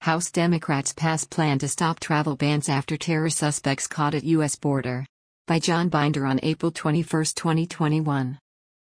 House Democrats pass plan to stop travel bans after terror suspects caught at U.S. border. By John Binder on April 21, 2021.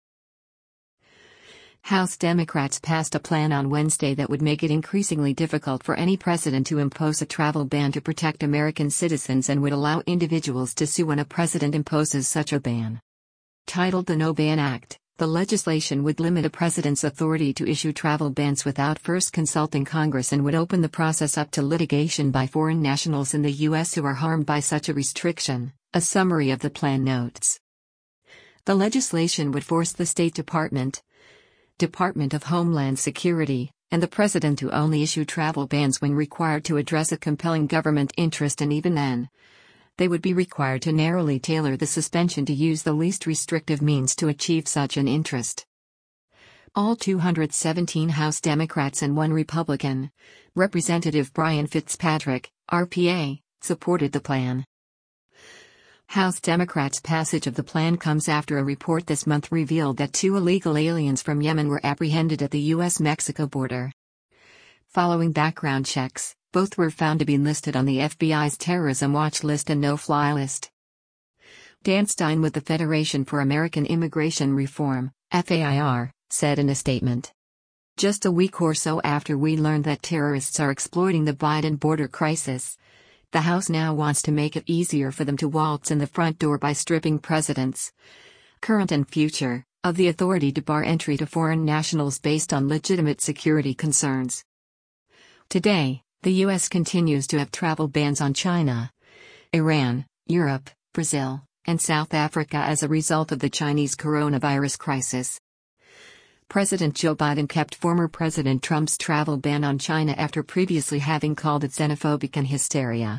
House Democrats passed a plan on Wednesday that would make it increasingly difficult for any president to impose a travel ban to protect American citizens and would allow individuals to sue when a president imposes such a ban. Titled the No Ban Act, the legislation would limit a president's authority to issue travel bans without first consulting Congress and would open the process up to litigation by foreign nationals in the U.S. who are harmed by such a restriction, a summary of the plan notes. The legislation would force the State Department of Homeland Security, and the President to only issue travel bans when required to address a compelling government interest, and even then, they would be required to narrowly tailor the suspension to use the least restrictive means to achieve such an interest. All 217 House Democrats and one Republican, Representative Brian Fitzpatrick, RPA, supported the plan. House Democrats' passage of the plan comes after a report this month revealed that 2 illegal aliens from Yemen were apprehended at the U.S.-Mexico border. Following background checks, both were found to be listed on the FBI's terrorism watch list and no-fly list. Dan Stein with the Federation for American Immigration Reform, FAIR, said in a statement. Just a week or so after we learned that terrorists are exploiting the Biden border crisis, the House now wants to make it easier for them to waltz in the front door by stripping presidents, current and future, of the authority to bar entry to foreign nationals based on legitimate security concerns. Today, the U.S. continues to have travel bans on China, Iran, Europe, Brazil, and South Africa as a result of the Chinese coronavirus crisis. President Joe Biden kept former President Trump's travel ban on China after previously having called it xenophobic and hysteria.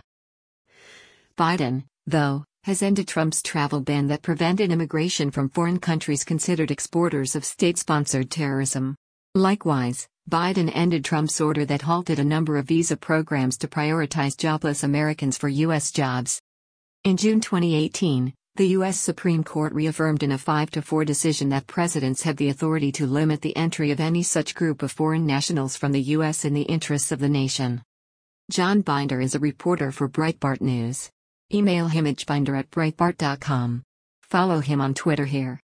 Biden, though, has ended Trump's travel ban that prevented immigration from foreign countries considered exporters of state-sponsored terrorism. Likewise, Biden ended Trump's order that halted a number of visa programs to prioritize jobless Americans for U.S. jobs. In June 2018, the U.S. Supreme Court reaffirmed in a 5-4 decision that presidents have the authority to limit the entry of any such group of foreign nationals from the U.S. in the interests of the nation. John Binder is a reporter for Breitbart News. Email him at binder@breitbart.com. Follow him on Twitter here.